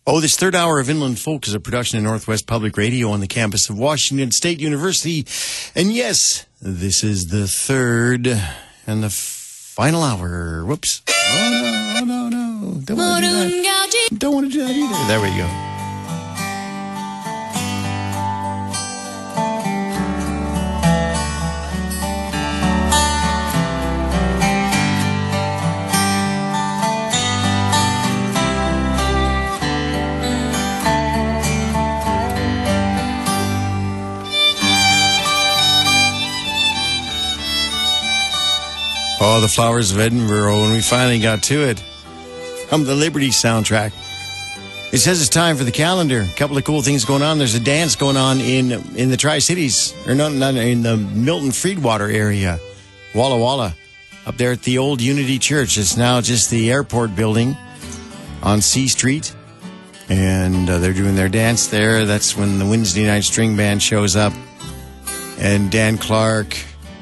Oh, this third hour of Inland Folk is a production of Northwest Public Radio on the campus of Washington State University. And yes, this is the third and the final hour. Whoops. Oh, no. Don't want to do that. Don't want to do that either. There we go. Oh, the Flowers of Edinburgh, when we finally got to it. From the Liberty soundtrack. It says it's time for the calendar. A couple of cool things going on. There's a dance going on in the Tri-Cities, or not in the Milton Freedwater area. Walla Walla, up there at the old Unity Church. It's now just the airport building on C Street. And they're doing their dance there. That's when the Wednesday Night String Band shows up. And Dan Clark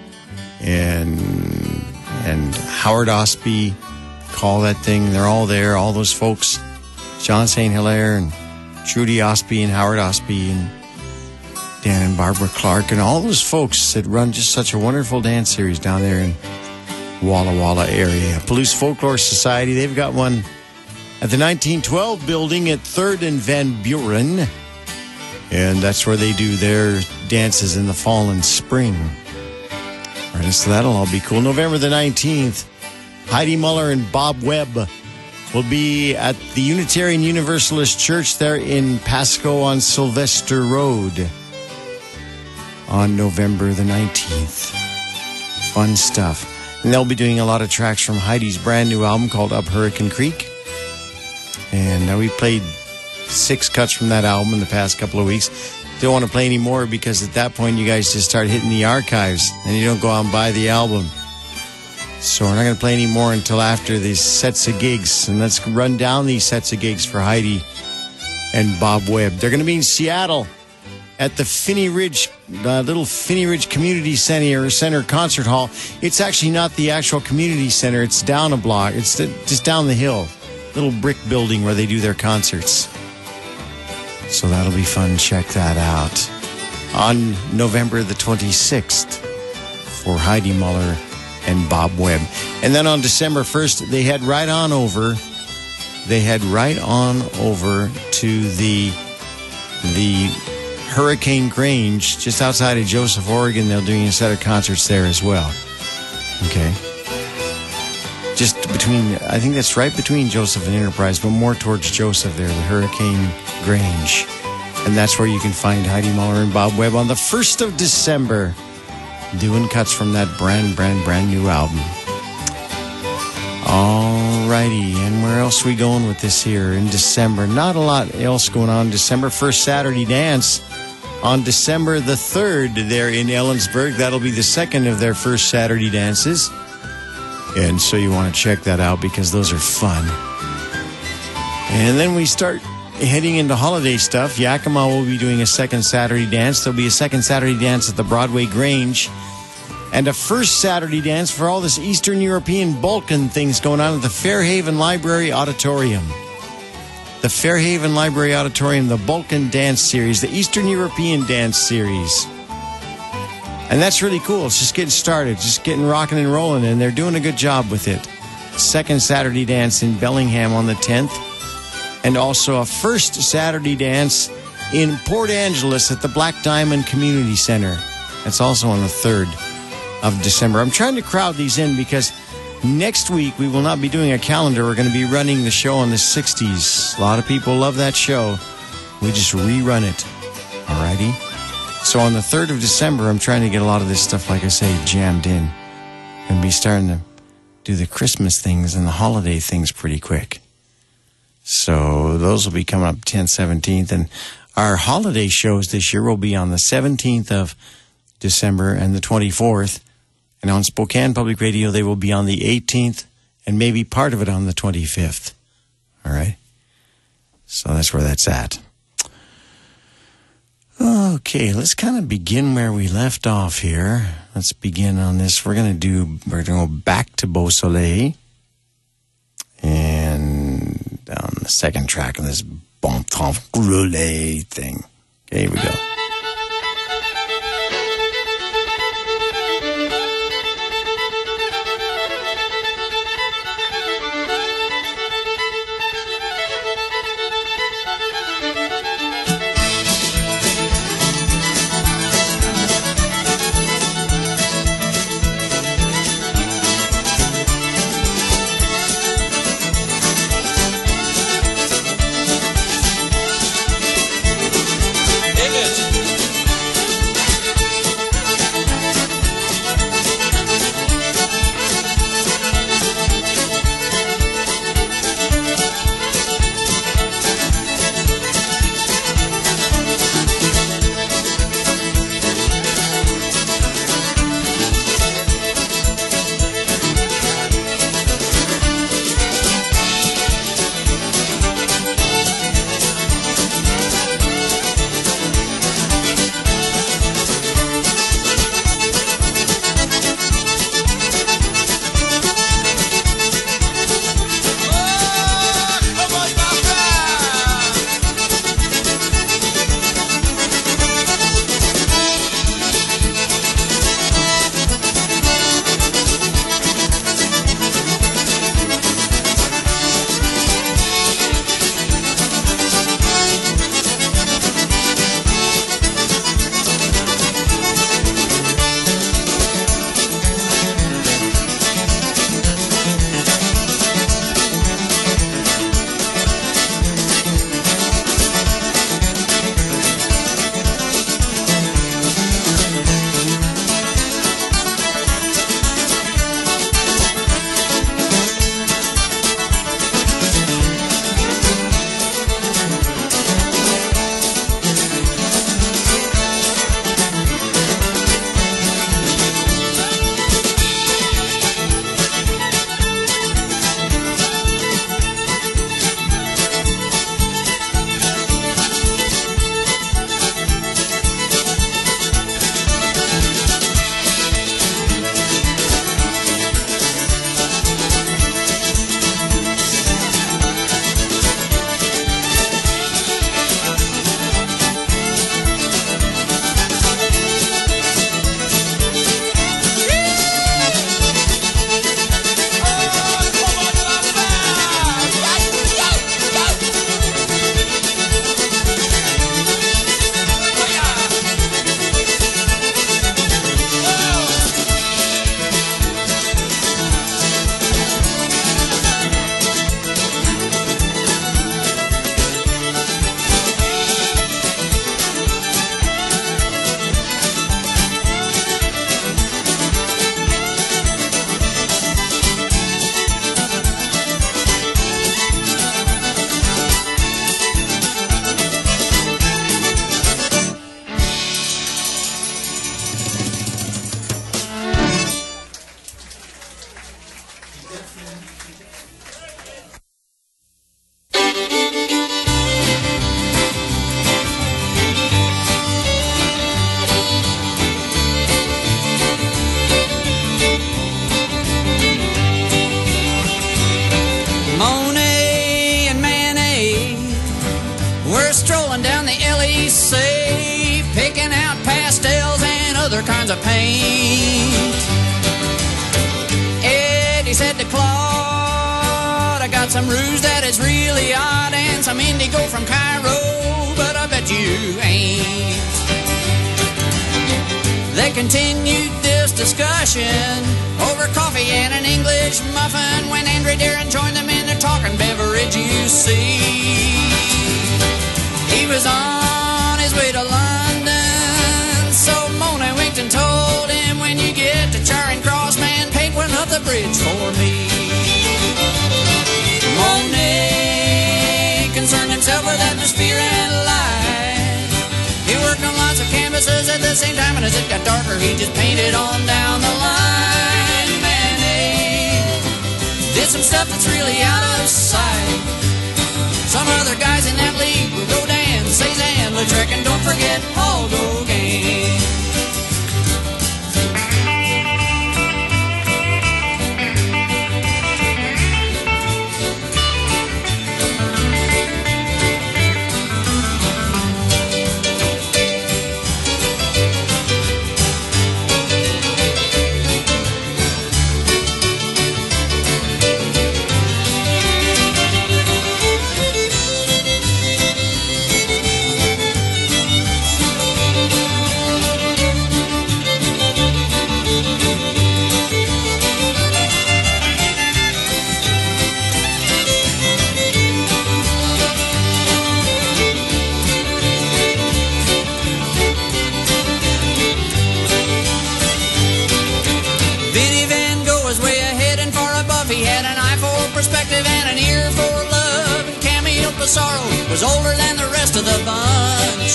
and Howard Osby call that thing. They're all there, all those folks. John St. Hilaire and Trudy Osby and Howard Osby and Dan and Barbara Clark and all those folks that run just such a wonderful dance series down there in Walla Walla area. Palouse Folklore Society, they've got one at the 1912 building at 3rd and Van Buren. And that's where they do their dances in the fall and spring. All right, so that'll all be cool. November the 19th, Heidi Muller and Bob Webb will be at the Unitarian Universalist Church there in Pasco on Sylvester Road on November the 19th. Fun stuff. And they'll be doing a lot of tracks from Heidi's brand new album called Up Hurricane Creek. And we played 6 cuts from that album in the past couple of weeks. Don't want to play any more because at that point you guys just start hitting the archives and you don't go out and buy the album. So we're not going to play any more until after these sets of gigs. And let's run down these sets of gigs for Heidi and Bob Webb. They're going to be in Seattle at the Finney Ridge, little Finney Ridge Community Center Concert Hall. It's actually not the actual community center. It's down a block. It's just down the hill. Little brick building where they do their concerts. So that'll be fun. Check that out. On November the 26th for Heidi Muller and Bob Webb. And then on December 1st, they head right on over to the Hurricane Grange, just outside of Joseph, Oregon. They're doing a set of concerts there as well. Okay. Just between, I think that's right between Joseph and Enterprise, but more towards Joseph there, the Hurricane Grange. And that's where you can find Heidi Muller and Bob Webb on the 1st of December, doing cuts from that brand new album. Alrighty, and where else are we going with this here in December? Not a lot else going on. December 1st, Saturday Dance on December the 3rd there in Ellensburg. That'll be the second of their first Saturday dances. And so you want to check that out because those are fun. And then we start heading into holiday stuff. Yakima will be doing a second Saturday dance. There'll be a second Saturday dance at the Broadway Grange. And a first Saturday dance for all this Eastern European Balkan things going on at the Fairhaven Library Auditorium. The Fairhaven Library Auditorium, the Balkan Dance Series, the Eastern European Dance Series. And that's really cool. It's just getting started, just getting rocking and rolling, and they're doing a good job with it. Second Saturday dance in Bellingham on the 10th, and also a first Saturday dance in Port Angeles at the Black Diamond Community Center. That's also on the 3rd of December. I'm trying to crowd these in because next week we will not be doing a calendar. We're going to be running the show on the 60s. A lot of people love that show. We just rerun it. Alrighty? So on the 3rd of December, I'm trying to get a lot of this stuff, like I say, jammed in. And be starting to do the Christmas things and the holiday things pretty quick. So those will be coming up 10th, 17th. And our holiday shows this year will be on the 17th of December and the 24th. And on Spokane Public Radio, they will be on the 18th and maybe part of it on the 25th. All right? So that's where that's at. Okay, let's kind of begin where we left off here. Let's begin on this. We're going to go back to Beausoleil. And on the second track of this bon temps roulé thing. Okay, here we go. other kinds of paint. Eddie said to Claude, I got some rouge that is really odd and some indigo from Cairo, but I bet you ain't. They continued this discussion over coffee and an English muffin when Andre Darren joined them in their talking beverage, you see. He was on his way to London, so Mona winked and told him, when you get to Charing Cross, man, paint one up the bridge for me. Monet concerned himself with atmosphere and light. He worked on lots of canvases at the same time, and as it got darker, he just painted on down the line. Manet did some stuff that's really out of sight. Some other guys in that league will go dance, Cezanne, Lautrec, and don't forget Paul Gauguin. sorrow was older than the rest of the bunch.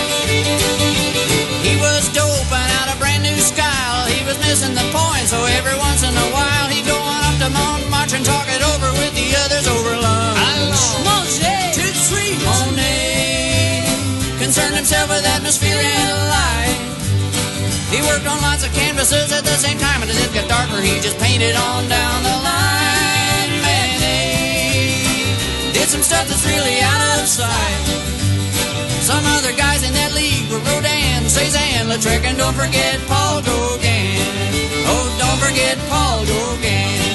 He was doping out a brand new style. He was missing the point, so every once in a while he'd go on up to Montmartre and talk it over with the others over lunch. Monet, too sweet. Monet concerned himself with atmosphere and light. He worked on lots of canvases at the same time, and as it got darker, he just painted on down the line. Manet did some stuff that's really out of sight. Some other guys in that league were Rodin, Cézanne, Lautrec, and don't forget Paul Gauguin. Oh, don't forget Paul Gauguin.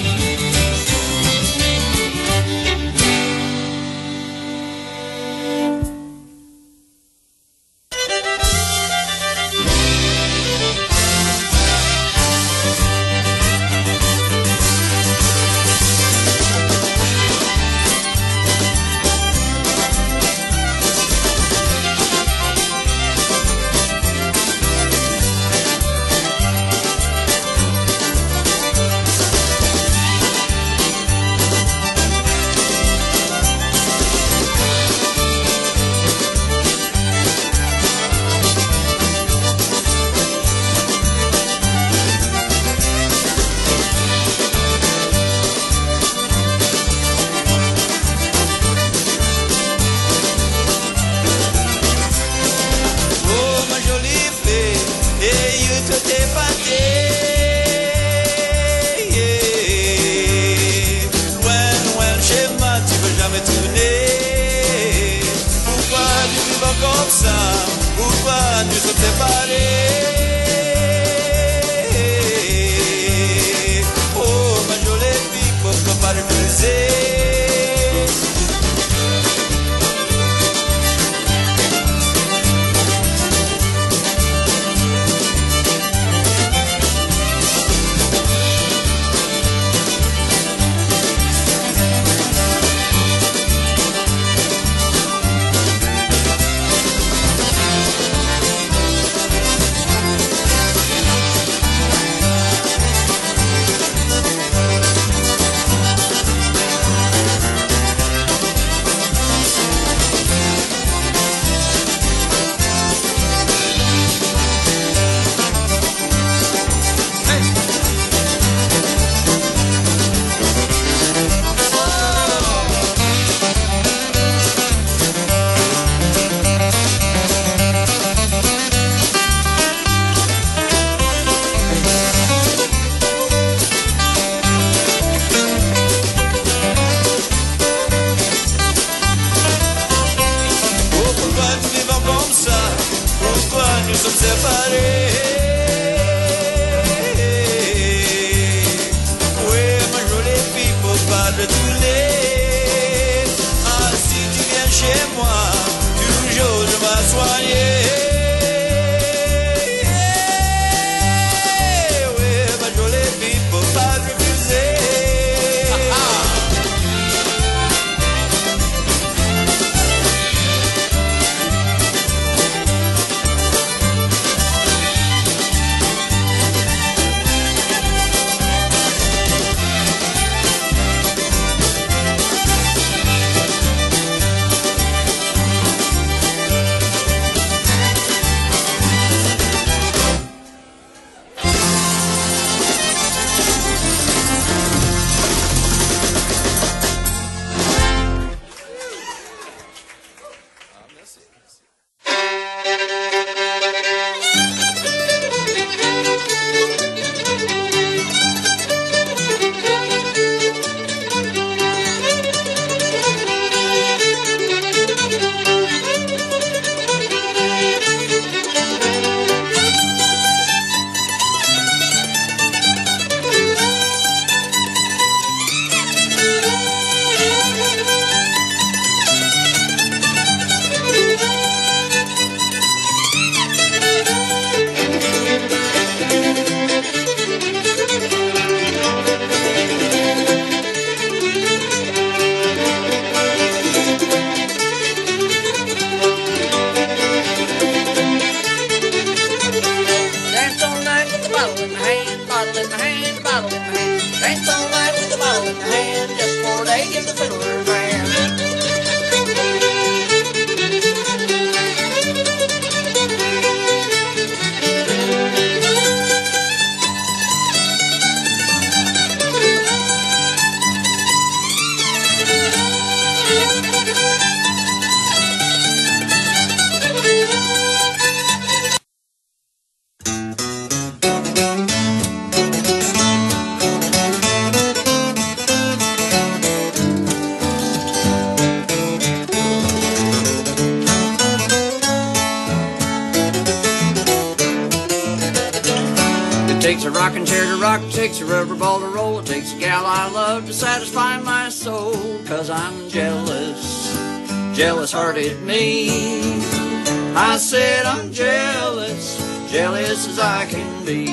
takes a rocking chair to rock, it takes a rubber ball to roll, it takes a gal I love to satisfy my soul. 'Cause I'm jealous, jealous-hearted me. I said I'm jealous, jealous as I can be.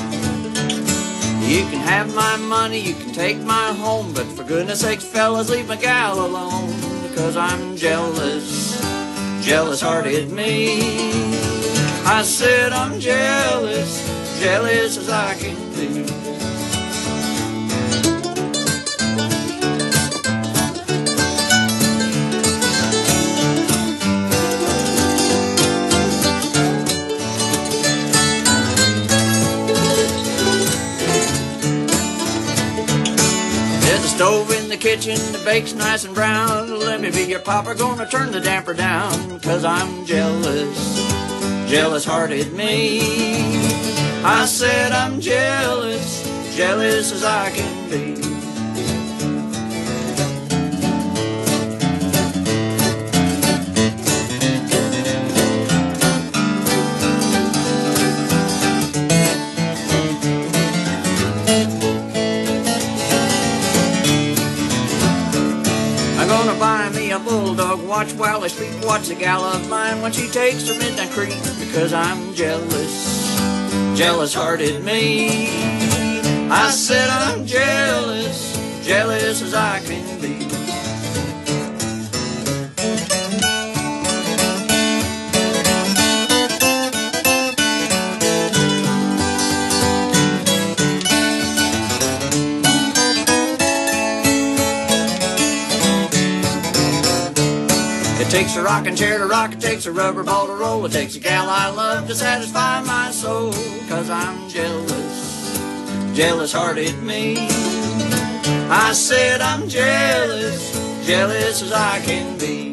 You can have my money, you can take my home, but for goodness sakes, fellas, leave my gal alone. Because I'm jealous, jealous-hearted me. I said I'm jealous, jealous as I can be. There's a stove in the kitchen, the bake's nice and brown. Let me be your papa, gonna turn the damper down. 'Cause I'm jealous, jealous-hearted me. I said I'm jealous, jealous as I can be. I'm gonna buy me a bulldog, watch while I sleep, watch the gal of mine when she takes her midnight creep. Because I'm jealous, jealous-hearted me. I said I'm jealous, jealous as I can be. It takes a rocking chair to rock, it takes a rubber ball to roll, it takes a gal I love to satisfy my soul. 'Cause I'm jealous, jealous-hearted me. I said I'm jealous, jealous as I can be.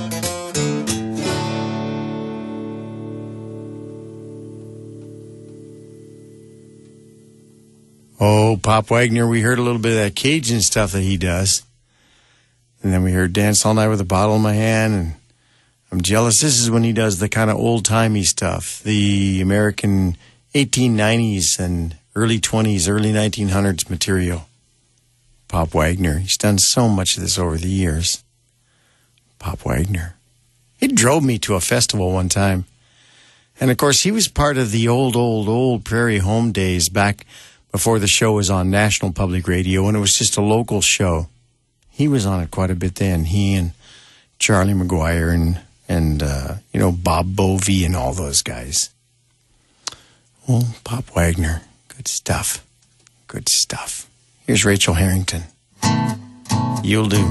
Oh, Pop Wagner, we heard a little bit of that Cajun stuff that he does. And then we heard Dance All Night with a Bottle in My Hand, and I'm jealous. This is when he does the kind of old-timey stuff, the American 1890s and early 20s, early 1900s material. Pop Wagner, he's done so much of this over the years. Pop Wagner. It drove me to a festival one time. And, of course, he was part of the old Prairie Home days back before the show was on National Public Radio, and it was just a local show. He was on it quite a bit then. He and Charlie McGuire and Bob Bovee and all those guys. Oh, Pop Wagner. Good stuff. Good stuff. Here's Rachel Harrington. You'll Do.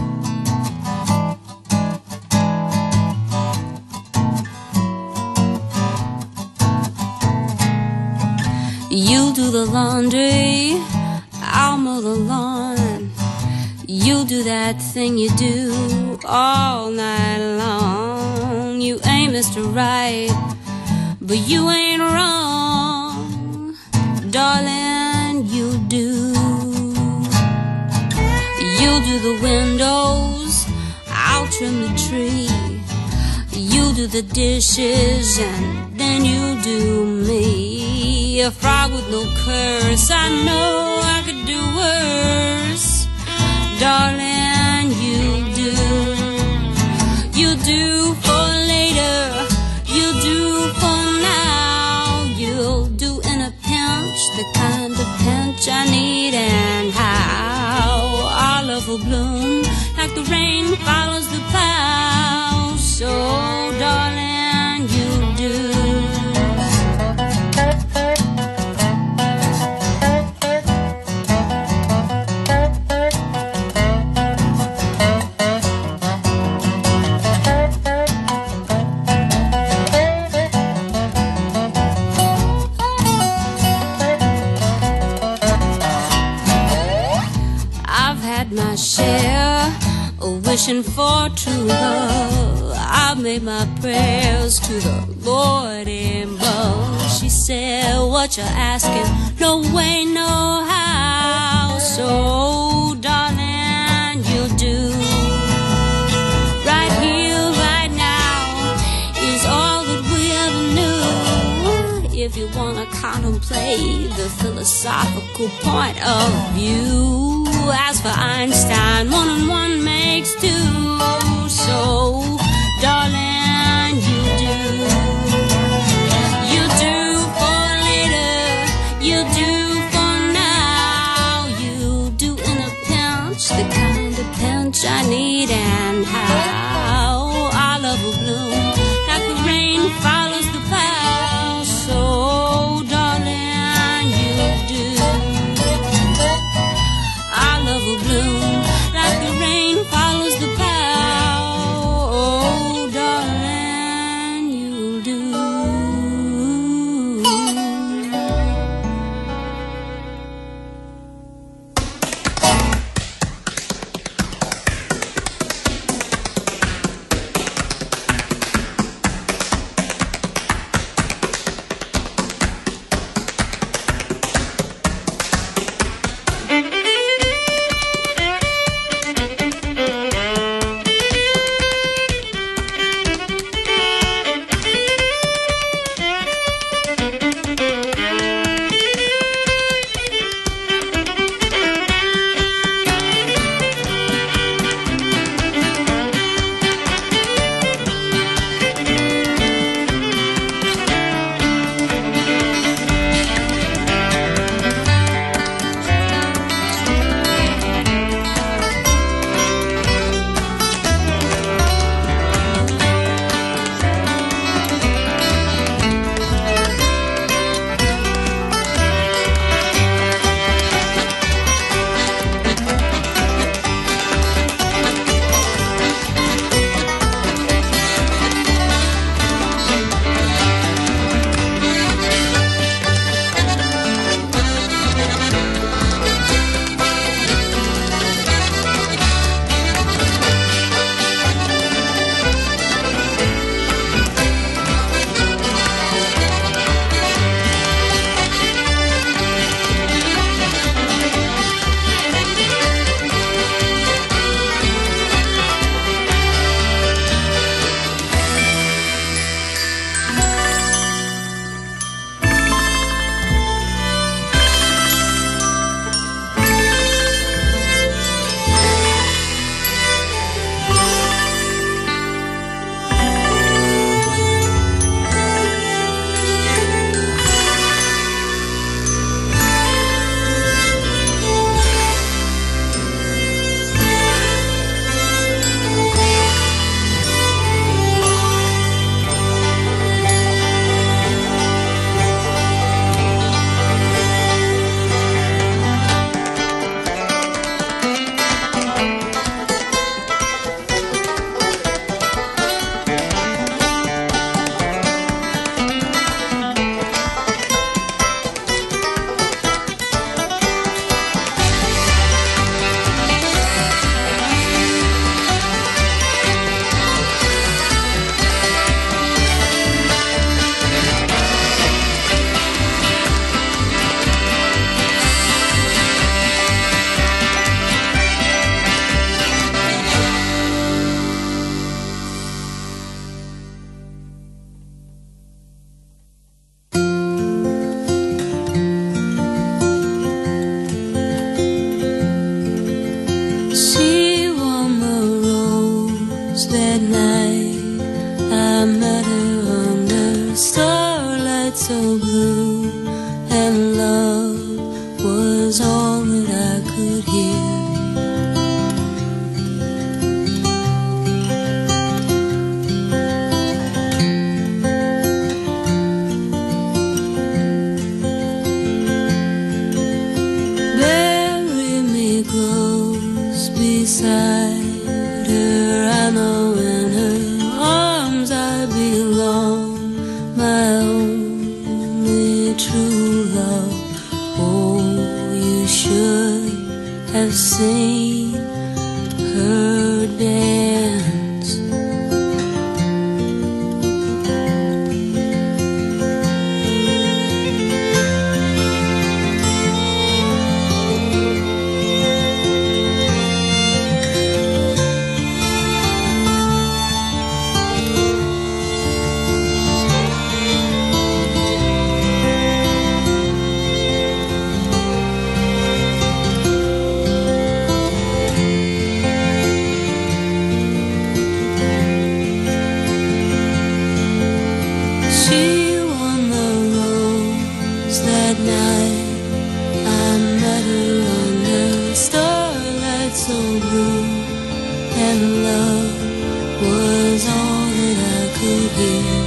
You do the laundry, I'll mow the lawn. You do that thing you do all night long. You ain't Mr. Right, but you ain't wrong. Darling, you do. You do the windows, I'll trim the tree. You do the dishes and then you do me. A frog with no curse, I know I could do worse. Darling, you do. You do for later, you do for now. You'll do in a pinch, the kind of pinch I need and how. Our love will bloom like the rain follows the plow. So, darling, you do. My share of wishing for true love. I've made my prayers to the Lord above. She said, what you're asking, no way, no how. So, darling, you do. Right here, right now, is all that we ever knew. if you wanna contemplate the philosophical point of view. As for Einstein, 1 and 1 makes 2. So, darling, you do for later, you do for now, you do in a pinch, the kind of pinch I need and how. Our love will bloom like the rain follows the plow. So, darling, you do. Our love will bloom like the rain follows the plow. Oh, darling, you'll do. to hear.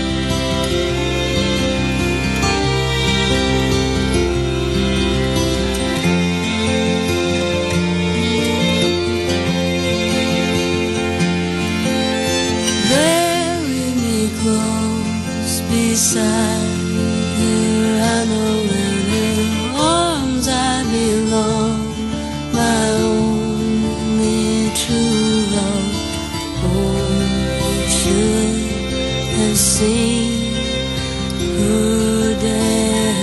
Bury me close beside her, I know in her arms I belong, my only true love. Oh, you should have seen her dance.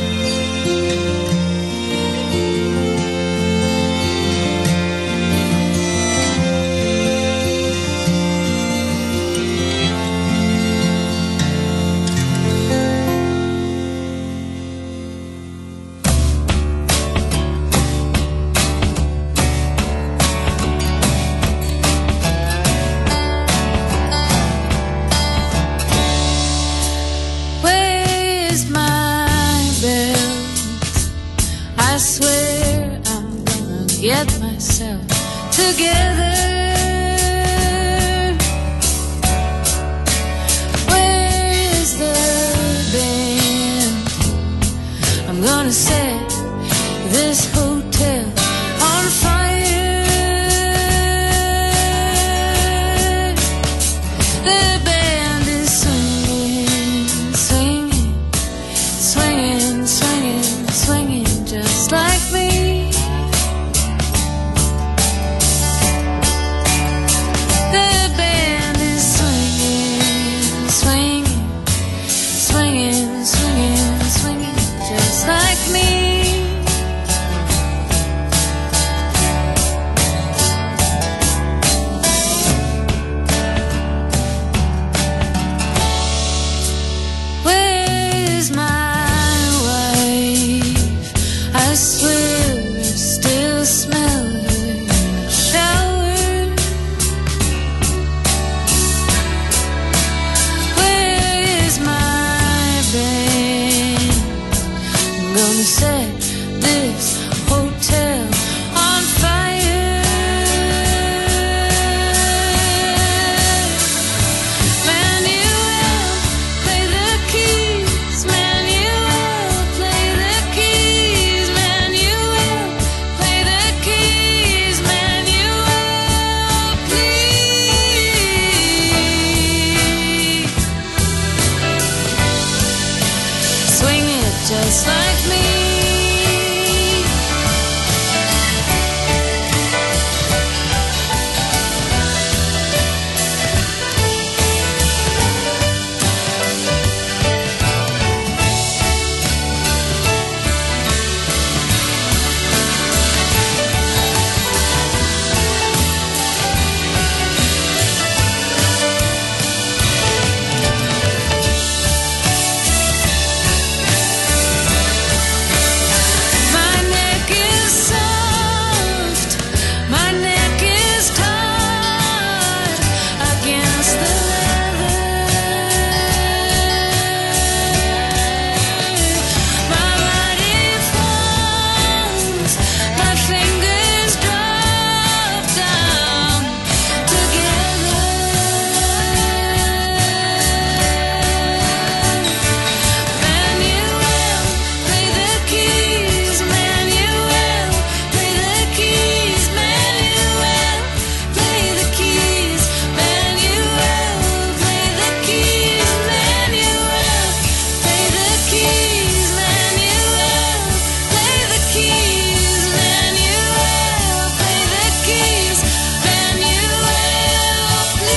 Where's my belt? I swear I'm gonna get myself together. Where's the band? I'm gonna set this hotel on fire. The band is swinging, swinging, swinging, swinging, swinging just like me. The band is swinging, swinging, swinging, swinging, swinging just like me. Where's my wife? I swear I still smell her in the shower. Where's my band? I'm gonna set this hotel on fire. Manuel, play the keys. Manuel, play the keys. Manuel, play the keys. Manuel, please. Swing it just like me. My neck is soft, my neck is taut against the leather. My body falls, my fingers drop down together. Manuel, play the keys. Manuel, play the keys. Manuel, play the keys. Manuel, play the keys. Manuel, play the keys. Manuel, play the keys. Manuel, play the keys. Manuel,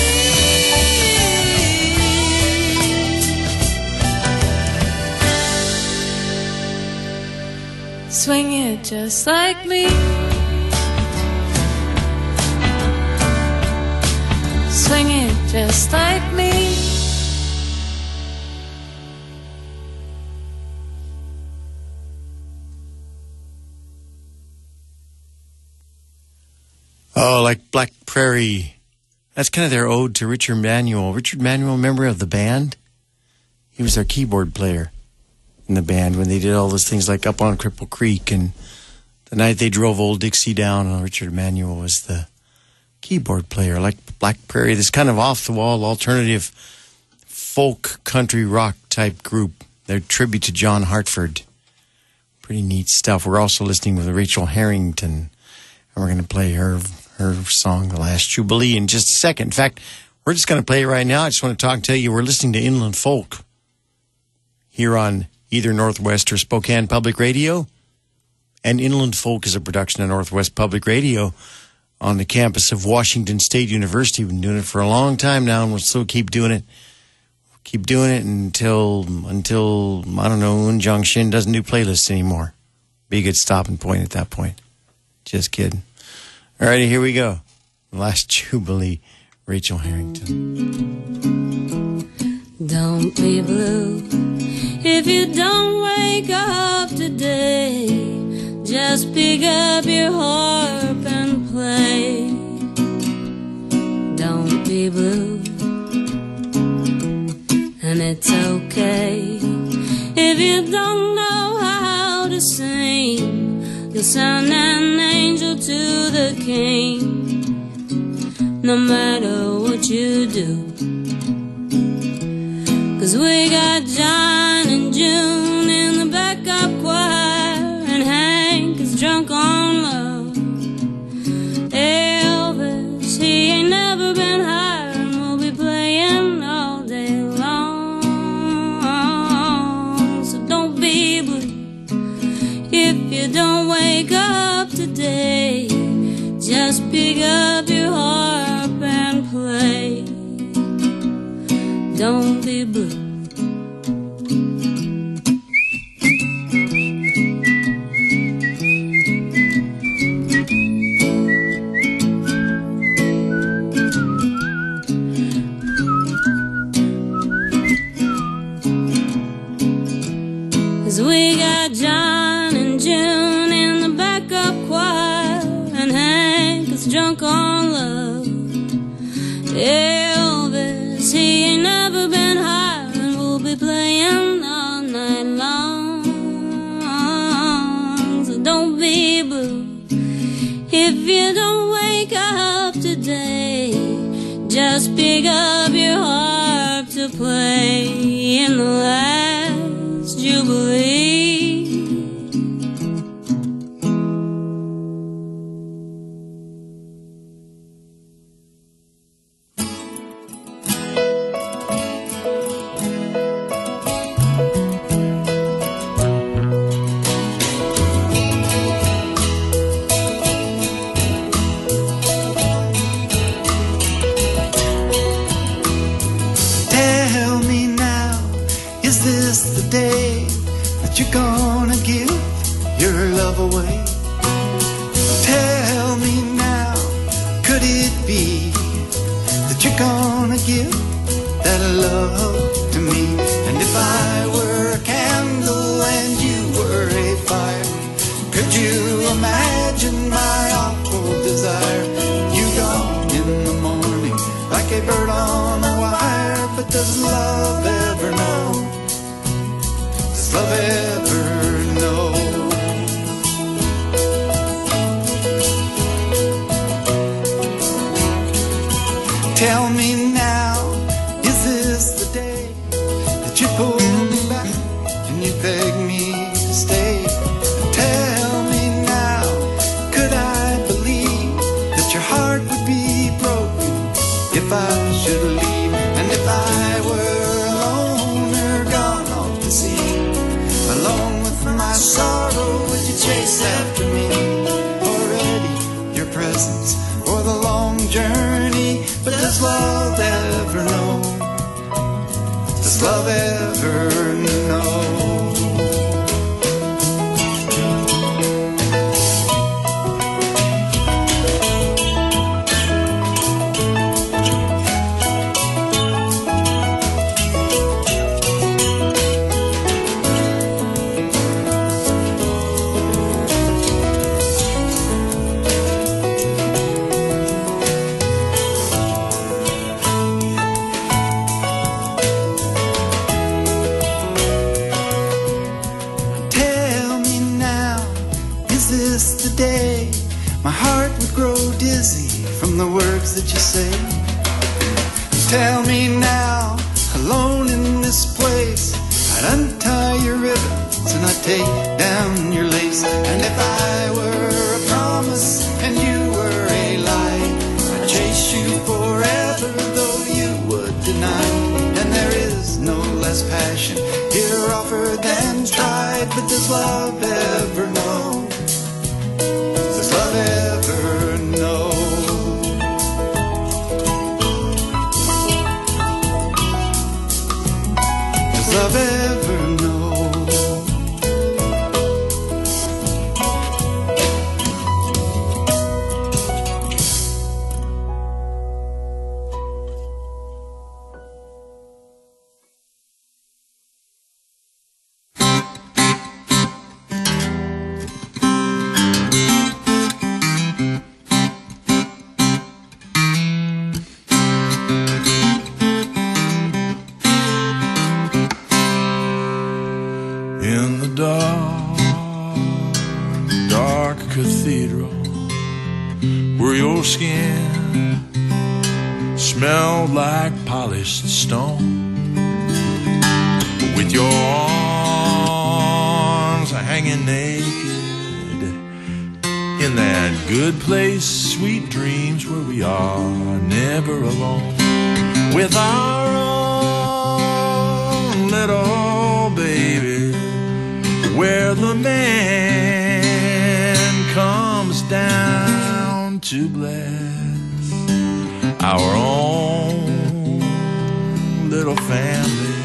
please. Swing it just like me. Swing it just like me. Oh, like Black Prairie. That's kind of their ode to Richard Manuel. Richard Manuel, member of the band? He was their keyboard player in the band when they did all those things like Up on Cripple Creek, and the night they drove Old Dixie down, Richard Manuel was the keyboard player, like Black Prairie, this kind of off-the-wall alternative folk country rock type group. Their tribute to John Hartford. Pretty neat stuff. We're also listening with Rachel Harrington, and we're going to play her song, The Last Jubilee, in just a second. In fact, we're just going to play it right now. I just want to talk and tell you we're listening to Inland Folk here on either Northwest or Spokane Public Radio. And Inland Folk is a production of Northwest Public Radio on the campus of Washington State University. We've been doing it for a long time now, and we'll still keep doing it. Keep doing it until I don't know, Unjung Shin doesn't do playlists anymore. Be a good stopping point at that point. Just kidding. All righty, here we go. Last Jubilee, Rachel Harrington. Don't be blue if you don't wake up today. Just pick up your harp and play. Don't be blue. And it's okay if you don't know how to sing. You'll sound an angel to the king, no matter what you do. 'Cause we got John and June in the backup choir, and Hank is drunk on love. Elvis, he ain't never been higher, and we'll be playing all day long. If you don't wake up today, just pick up your harp and play. Don't be blue. We got John and June in the backup choir, and Hank is drunk on love. Elvis, he ain't never been higher, and we'll be playing all night long. So don't be blue if you don't wake up today. Just pick up your harp to play in the last Jubilee. Tell me now, is this the day that you're gonna give your love away? Tell me now, could it be that you're gonna give that love to me? And if I were a candle and you were a fire, could you imagine my awful desire? You gone in the morning like a bird on a wire. But does love ever know? Does love ever know? Tell me now, is this the day that you pull me back and you beg me to stay? Tell me now, could I believe that your heart would be broken if I should leave? And if I were alone or gone off to sea, alone with my sorrow, would you chase after me? Already your presence for the long journey. But does love ever know? Does love ever know? Tell me now, alone in this place, I'd untie your ribbons and I'd take down your lace. And if I were a promise and you were a lie, I'd chase you forever though you would deny. And there is no less passion here offered than tried. But does love ever know? Does love ever know? Does love ever know? In the dark, dark cathedral, where your skin smelled like polished stone, with your arms hanging naked, in that good place, sweet dreams where we are never alone, with our own little baby, where the man comes down to bless our own little family,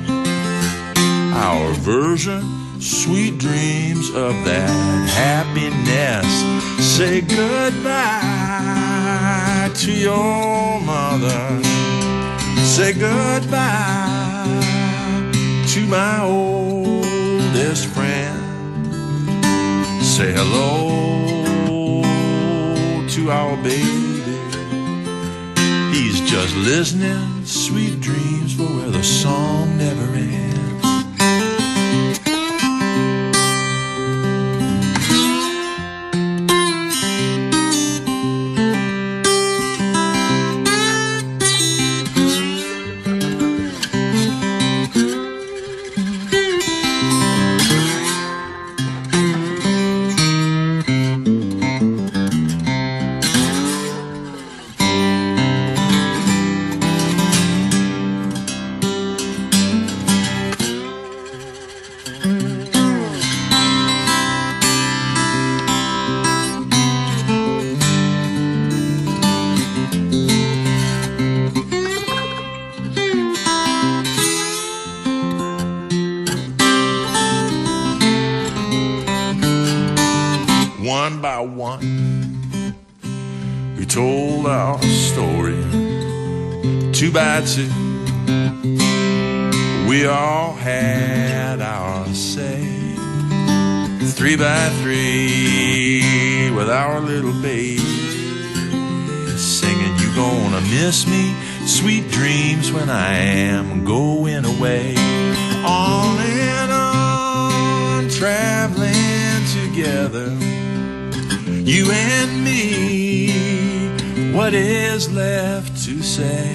our version, sweet dreams of that happiness. Say goodbye to your mother, say goodbye to my oldest friend, say hello to our baby, he's just listening, sweet dreams for where the song never ends. One by one, we told our story. Two by two, we all had our say. Three by three, with our little baby, singing, you gonna miss me, sweet dreams when I am going away. On and on, traveling together, you and me, what is left to say?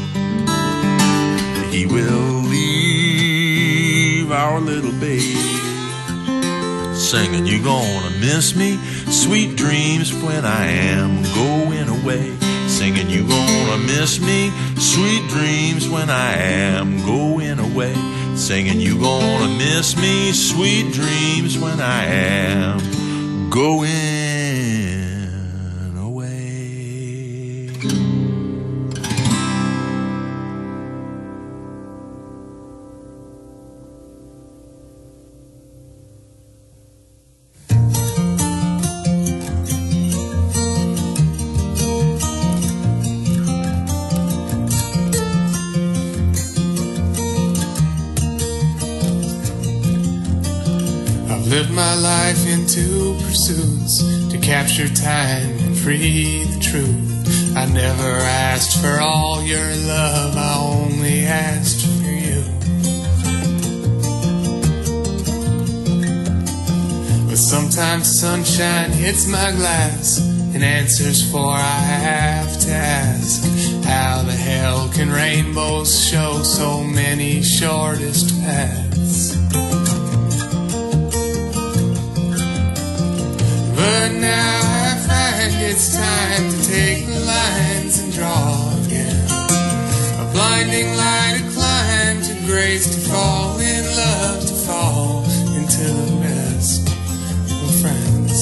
He will leave our little baby, singing, you gonna miss me, sweet dreams when I am going away. Singing, you gonna miss me, sweet dreams when I am going away. Singing, you gonna miss me, sweet dreams when I am going away. Lived my life in two pursuits, to capture time and free the truth. I never asked for all your love, I only asked for you. But sometimes sunshine hits my glass and answers for I have to ask. How the hell can rainbows show so many shortest paths? But now I find it's time to take the lines and draw again. A blinding light, a climb to grace, to fall in love, to fall into the best of friends.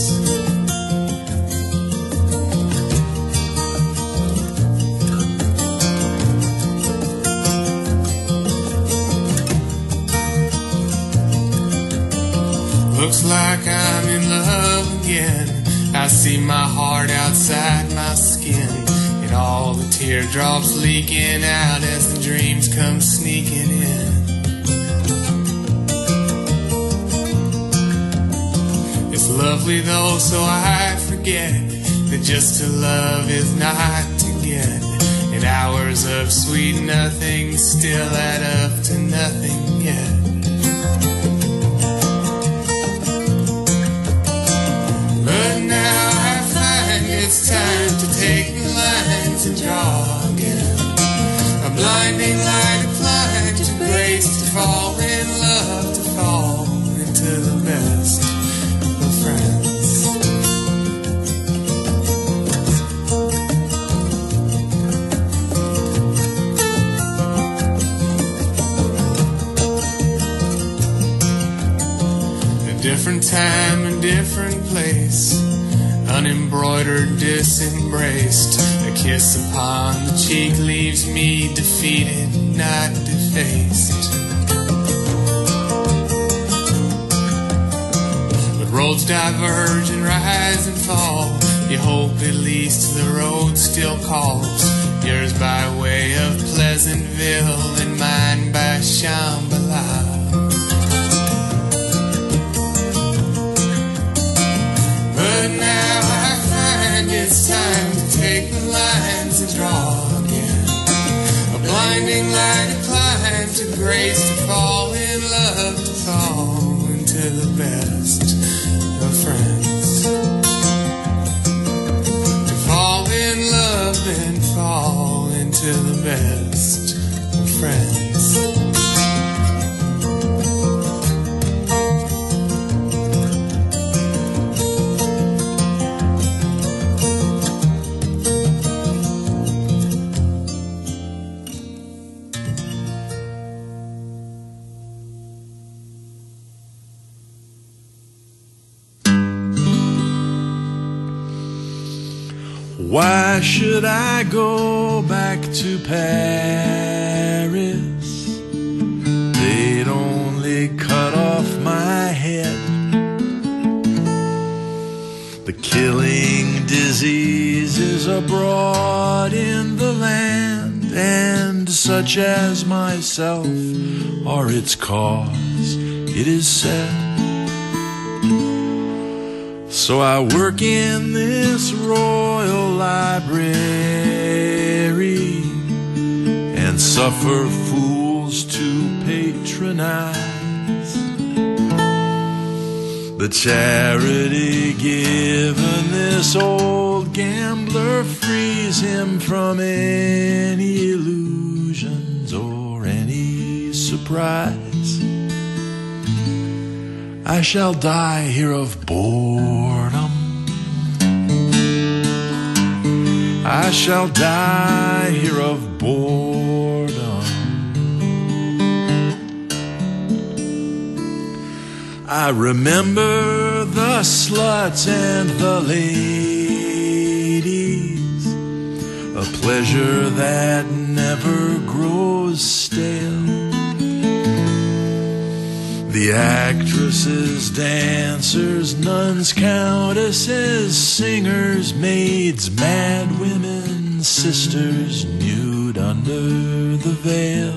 Looks like I'm in love again. I see my heart outside my skin, and all the teardrops leaking out as the dreams come sneaking in. It's lovely though, so I forget that just to love is not to get, and hours of sweet nothing still add up to nothing yet. It's time to take the lines and draw again. A blinding light, a climb to grace, to fall in love, to fall into the best of friends. A different time, a different place. Unembroidered, disembraced. A kiss upon the cheek leaves me defeated, not defaced. But roads diverge and rise and fall. You hope at least the road still calls. Yours by way of Pleasantville and mine by Shambhala. But now I find it's time to take the lines and draw again. A blinding light, a climb to grace, to fall in love, to fall into the best of friends. To fall in love and fall into the best of friends. Why should I go back to Paris? They'd only cut off my head. The killing diseases abroad in the land, and such as myself are its cause, it is said. So I work in this royal library and suffer fools to patronize. The charity given this old gambler frees him from any illusions or any surprise. I shall die here of boredom. I shall die here of boredom. I remember the sluts and the ladies, a pleasure that never grows stale. The actresses, dancers, nuns, countesses, singers, maids, mad women, sisters, nude under the veil.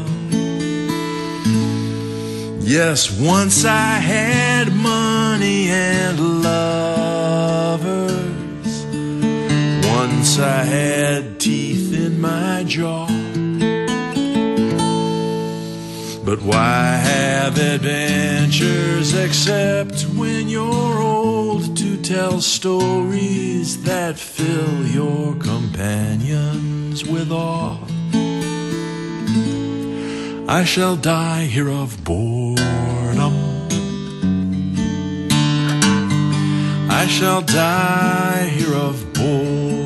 Yes, once I had money and lovers. Once I had teeth in my jaw. But why have adventures except when you're old to tell stories that fill your companions with awe? I shall die here of boredom. I shall die here of boredom.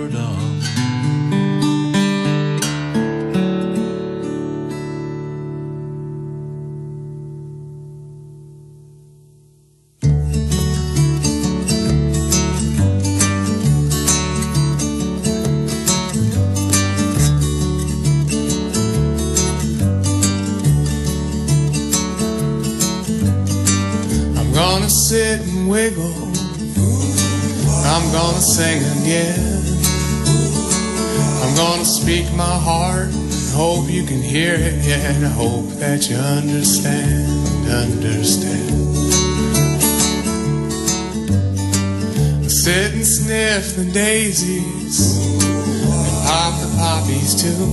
I'm gonna sit and wiggle. I'm gonna sing again. I'm gonna speak my heart. Hope you can hear it, yeah. And I hope that you understand. Sit and sniff the daisies and pop the poppies too.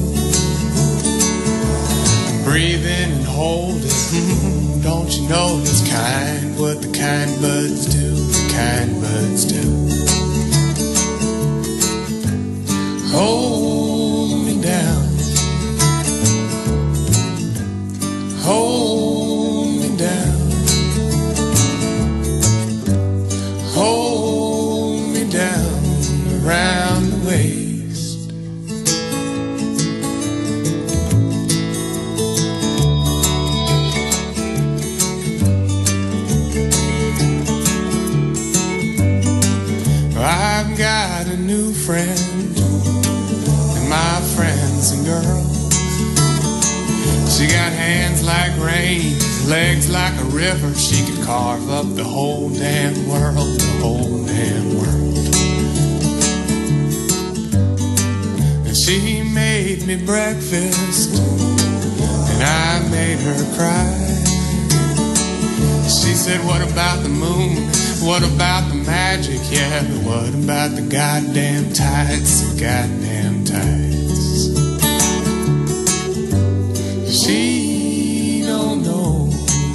Breathe in and hold it. Don't you know it's kind what the kind buds do? The kind buds do. Hold me down. Hold me down. Hold me down around the waist. I've got a new friend, and my friend's a girl. She got hands like rain, legs like a river. She could carve up the whole damn world, the whole damn world. And she made me breakfast, and I made her cry. She said, what about the moon? What about the magic? Yeah, but what about the goddamn tides? The goddamn tides. She don't know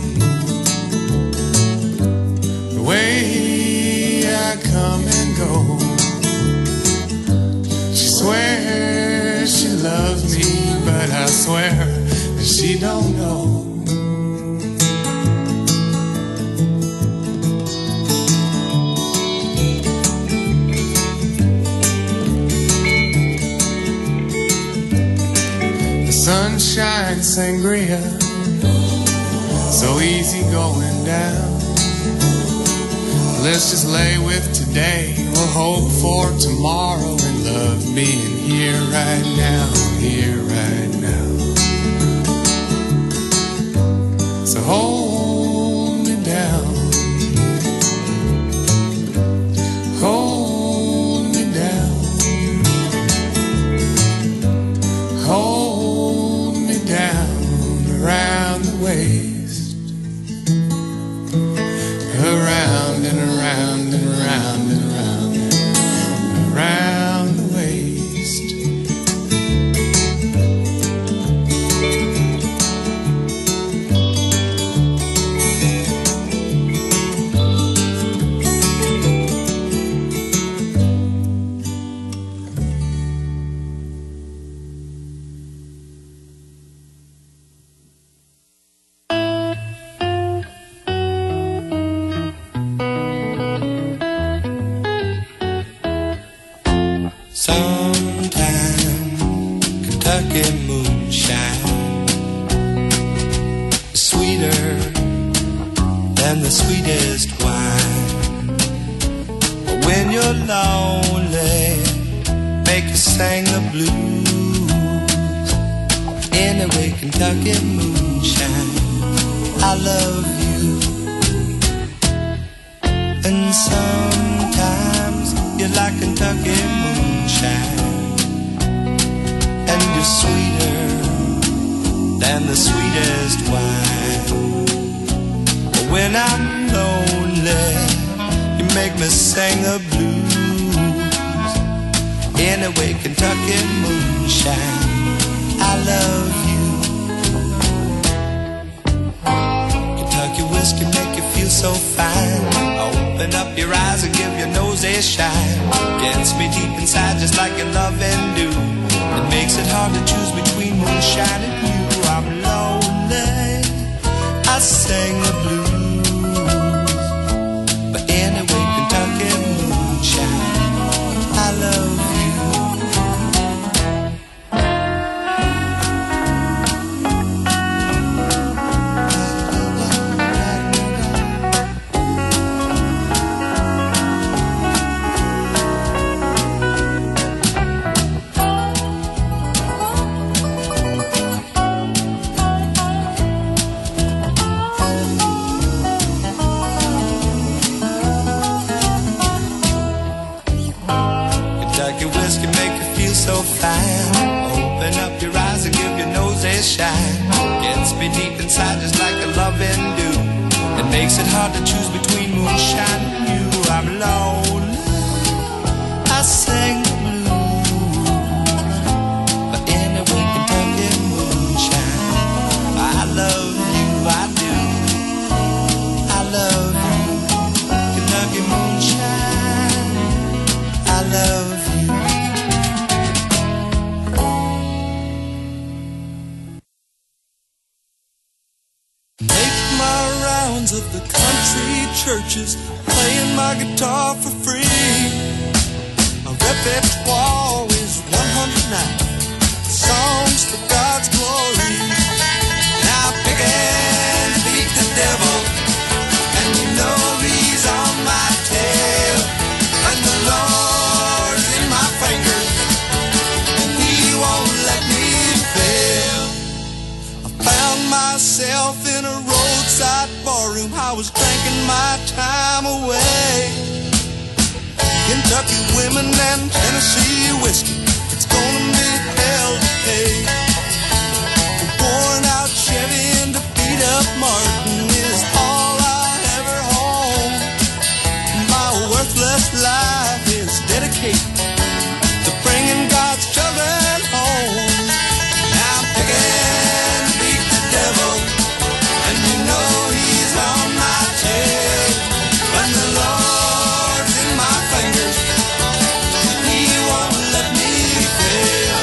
the way I come and go. She swears she loves me, but I swear that she don't know. Sunshine sangria, so easy going down. Let's just lay with today, we'll hope for tomorrow, and love being here right now, here right now. So hold me down, hold me down, hold me down around the waist, around and around and around and around and around the waist. Sometime Kentucky moonshine is sweeter than the sweetest wine. But when you're lonely, make you sing the blues. Anyway, Kentucky moonshine, I love you. And sometimes you like Kentucky moonshine, and you're sweeter than the sweetest wine. But when I'm lonely, you make me sing the blues. Anyway, Kentucky moonshine, I love you. so fine. Open up your eyes and give your nose a shine. Gets me deep inside just like your loving do. It makes it hard to choose between moonshine and you. I'm lonely, I sang the blues. But anyway, Kentucky moonshine, I love you. So fine. Open up your eyes and give your nose a shine. Gets me deep inside just like a loving do. It makes it hard to choose between moonshine and you. I'm lonely, I sing the blues. But anyway, Kentucky moonshine, I love you, I do. I love you, Kentucky moonshine, I love you. Of the country churches, playing my guitar for free. My repertoire is 109 songs for God's glory. Now pick and beat the devil, and you know he's on my tail. And the Lord's in my fingers, and he won't let me fail. I found myself in a roadside barroom, I was drinking my time away. Kentucky women and Tennessee whiskey, it's gonna be hell to pay. Pouring out Chevy and a beat up Martin is all I ever own. My worthless life is dedicated to bringing God's children home. Now I'm picking beat the devil, and you know he's on my tail. When the Lord's in my fingers, he won't let me fail.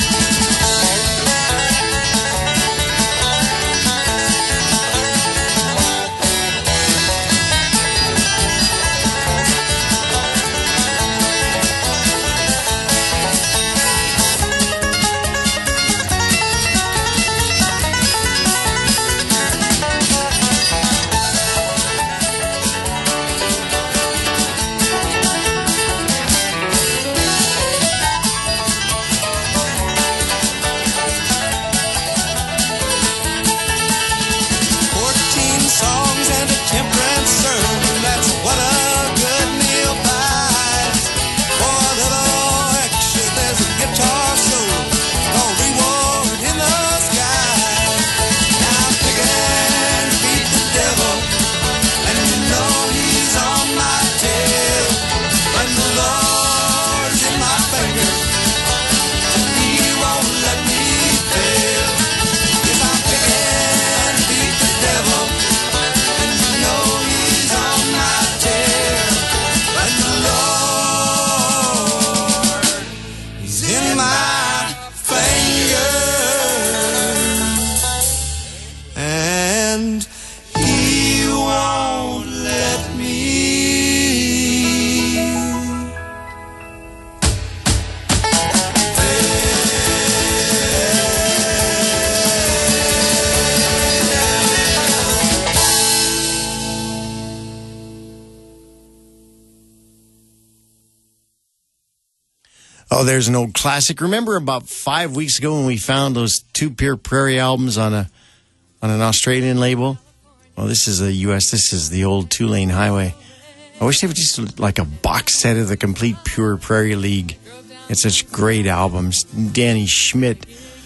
Oh, there's an old classic. Remember about 5 weeks ago when we found those two Pure Prairie albums on an Australian label? Well, this is the U.S. This is the old two-lane highway. I wish they would just like a box set of the complete Pure Prairie League. It's such great albums. Danny Schmidt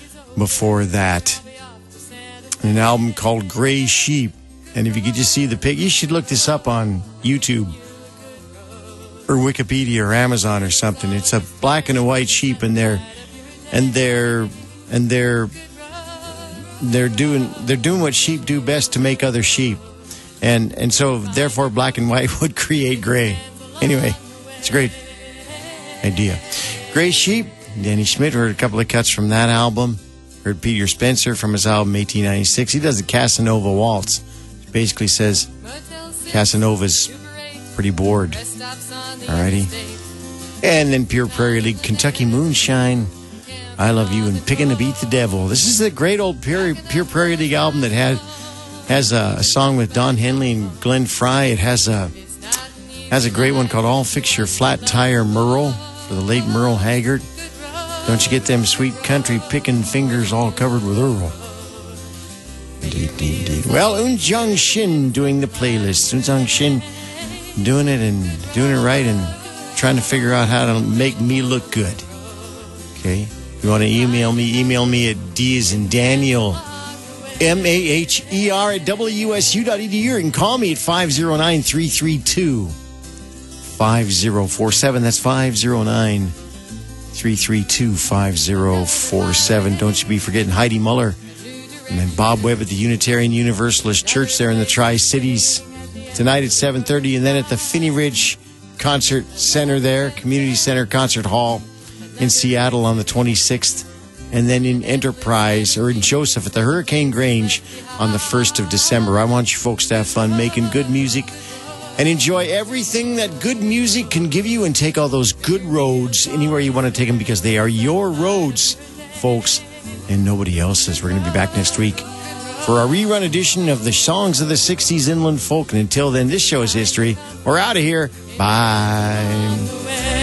before that. An album called Gray Sheep. And if you could just see the pic, you should look this up on YouTube or Wikipedia or Amazon or something. It's a black and a white sheep, and they're doing what sheep do best to make other sheep. And so, therefore, black and white would create gray. Anyway, it's a great idea. Gray Sheep, Danny Schmidt, heard a couple of cuts from that album. Heard Peter Spencer from his album 1896. He does the Casanova Waltz. It basically says Casanova's pretty bored. Alrighty. And then Pure Prairie League, Kentucky Moonshine, I Love You, and Pickin' to Beat the Devil. This is a great old Pure Prairie League album that has a song with Don Henley and Glenn Fry. It has a great one called I'll Fix Your Flat Tire, Merle, for the late Merle Haggard. Don't you get them sweet country picking fingers all covered with Earl? Indeed. Well, Eunjung Shin doing the playlist. Eunjung Shin doing it right and trying to figure out how to make me look good. Okay? If you want to email me at D as in Daniel, MAHER at WSU.edu. You can call me at 509-332-5047. That's 509-332-5047. Don't you be forgetting Heidi Muller and then Bob Webb at the Unitarian Universalist Church there in the Tri-Cities tonight at 7:30, and then at the Finney Ridge Concert Center there, Community Center Concert Hall in Seattle on the 26th, and then in Enterprise or in Joseph at the Hurricane Grange on the 1st of December. I want you folks to have fun making good music and enjoy everything that good music can give you, and take all those good roads anywhere you want to take them, because they are your roads, folks, and nobody else's. We're going to be back next week for a rerun edition of the Songs of the 60s Inland Folk. And until then, this show is history. We're out of here. Bye.